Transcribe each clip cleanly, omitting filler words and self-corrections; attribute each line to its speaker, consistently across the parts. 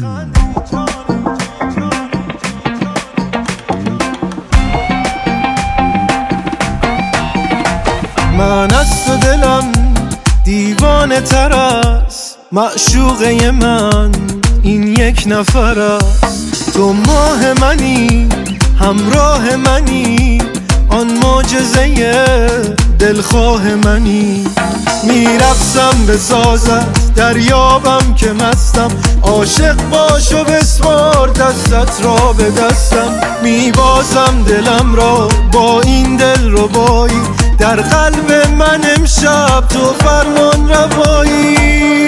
Speaker 1: من از تو دلم دیوانه تر است، معشوقه من این یک نفر است. تو ماه منی، همراه منی، آن معجزه دلخواه منی. میرقصم به سازت، دریابم که مستم، عاشق باش و بسپار دستت را به دستم. میبازم دلم را با این دل ربایی، در قلب من امشب تو فرمان روایی.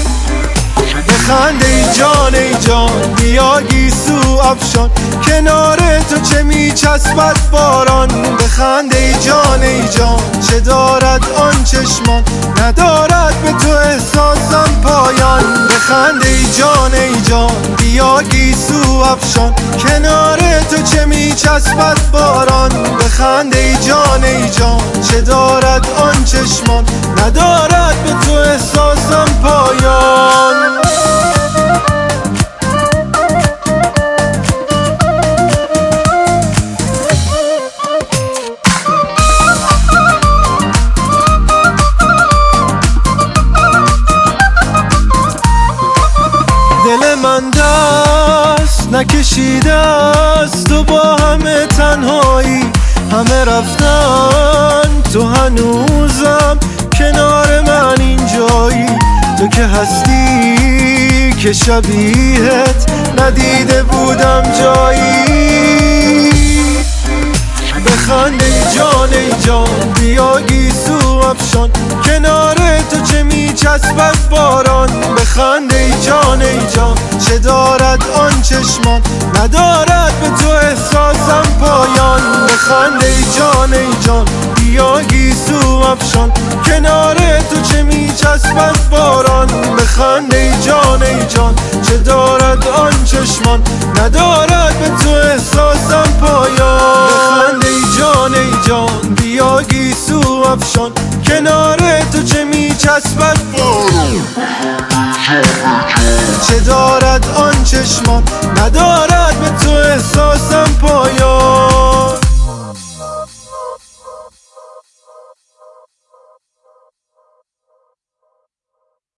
Speaker 1: بخند ای جان ای جان، بیا گیسو افشان، کنار تو چه میچسبد باران. بخند ای جان ای جان، چه دارد آن چشمان، ندارد به تو احساسم پایان. بخند ای جان ای جان، بیا گیسو افشان، کنار تو چه میچسبد باران. بخند ای جان ای جان، چه دارد آن چشمان، ندارد به تو احساسم پایان. دل من دست نکشیده است، تو با همه تنهایی، همه رفتن تو هنوزم کنار من اینجایی. تو که هستی که شبیهت ندیده بودم جایی. بخند ای جان ای جان، بیا گیسو افشان، کنار تو چه میچسبد باران. بخند ای جان ای جان، چه دارد آن چشمان، ندارد به تو احساسم پایان. بخند ای جان ای جان، بیا گیسو افشان، کنار تو چه میچسبد باران. بخند ای جان ای جان، چه دارد آن چشمان، ندارد به تو احساسم پایان. بخند ای جان ای جان، بیا گیسو افشان، کنار تو چه میچسبد باران. چه دارد آن چشمان،